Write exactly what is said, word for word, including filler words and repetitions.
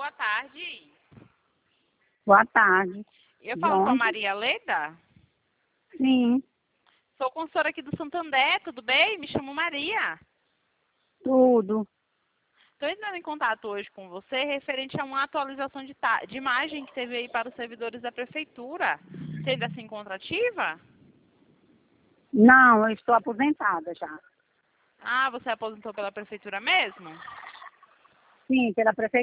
boa tarde. Boa tarde. Eu De falo com a onde? Maria Leda. Sim, Sou consultora aqui do Santander, tudo bem? Me chamo Maria. tudo. Estou entrando em contato hoje com você referente a uma atualização de, ta- de imagem que teve aí para os servidores da prefeitura. Você ainda se encontra ativa? Não, eu estou aposentada já. Ah, você aposentou pela prefeitura mesmo? Sim, pela prefeitura.